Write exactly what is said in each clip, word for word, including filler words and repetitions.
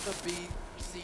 the B C.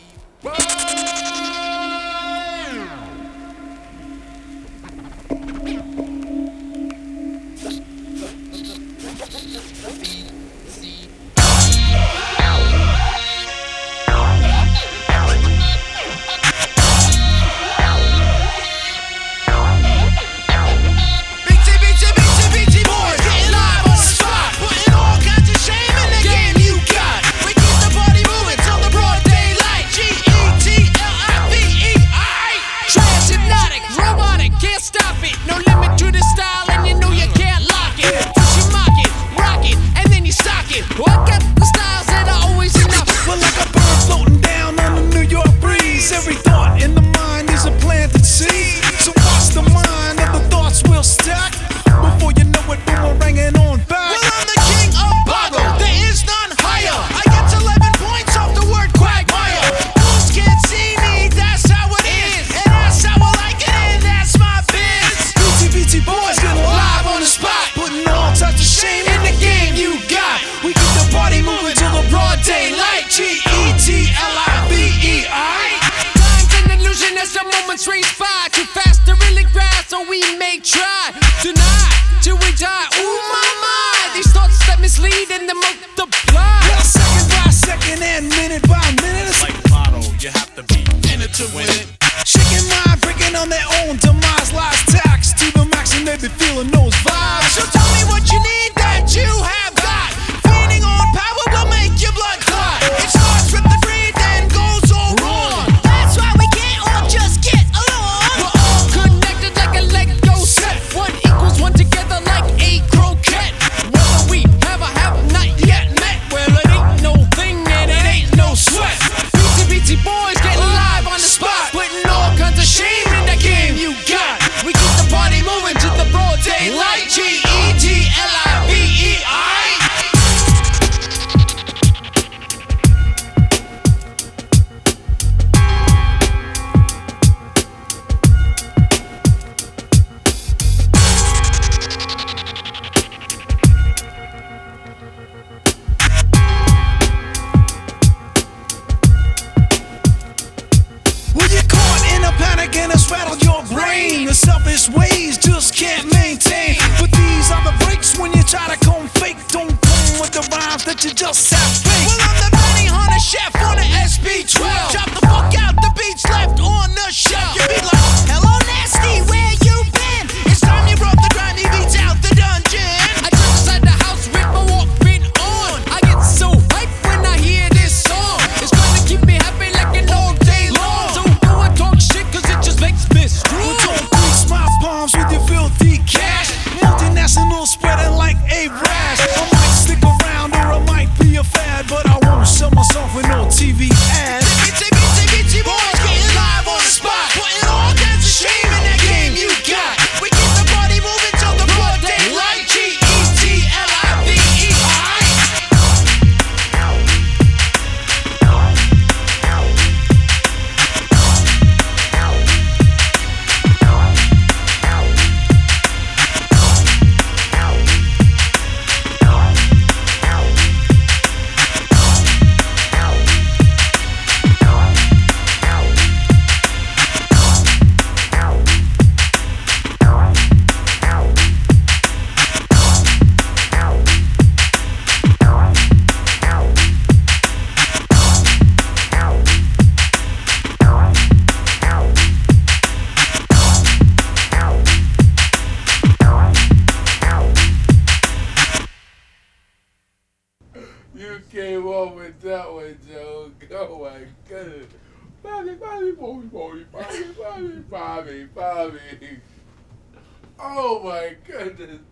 Race by too fast to really grasp, so we may try tonight till we die. Ooh my my, these thoughts that mislead and they multiply. Well, second by second and minute by minute, it's like lotto, you have to be in it to win it. Shaking mind, breaking on their own demise, lies taxed to the max, and they be feeling those vibes. So tell me what you need that you have got. Feeding on power will make your blood clot. It starts with the greed, then goes all wrong. That's why we can't all just get along. We're all connected like a Lego set. One equals one together like a croquette. Whether we have or have not yet met, well it ain't no thing and it ain't no sweat. B T B T boys getting live on the spot, putting all kinds of shame in the game you got. We keep the party moving to the broad daylight. G E T L I V E I. When you're caught in a panic and it's rattled your brain, the selfish ways just can't maintain. But these are the breaks when you try to come fake. Don't come with the rhymes that you just have fake. Well, I'm the bounty hunter chef on the S B twelve. Chop the fuck out the beats left on the shelf. You be like, hello nasty, where you been? It's time you brought the grindy beats out the dungeon. I just inside the house with my Walkman on. I get so hyped when I hear this song. It's gonna keep me happy like an all day long. So go and talk shit cause it just makes me strong. Well, don't grease my palms with your filthy cash. Multinational spreading like a rash. I might stick around or I might be a fad, but I won't sell myself with no T V ads. B T B T B T boys getting live on the spot, putting all kinds of shame in that game you got. We keep the party moving till the broad daylight. G E T L I V E I. You came up with that one, Joe. Oh my goodness. Bobby, Bobby, Bobby, Bobby, Bobby, Bobby, Bobby, Bobby. Oh my goodness.